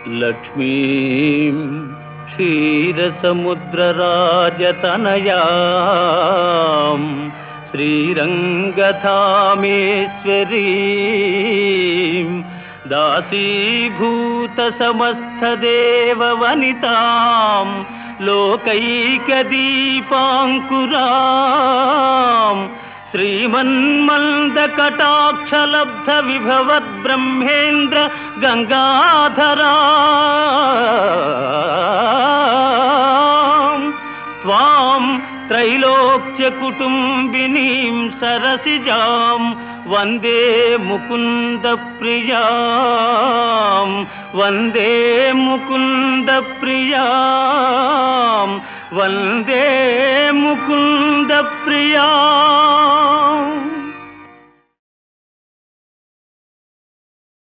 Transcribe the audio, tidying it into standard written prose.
లక్ష్మీం క్షీరసముద్రరాజతనయాం శ్రీరంగధామేశ్వరీం దాసీభూత సమస్తదేవవనితాం లోకైకదీపాంకురాం శ్రీమన్మందకటాక్షలబ్ధ విభవద్బ్రహ్మేంద్ర గంగాధరా త్వాం త్రైలోక్యకుటుంబినీం సరసిజాం వందే ముకుంద ప్రియాం వందే ముకుంద ప్రియాం వందే ముకుంద ప్రియాం.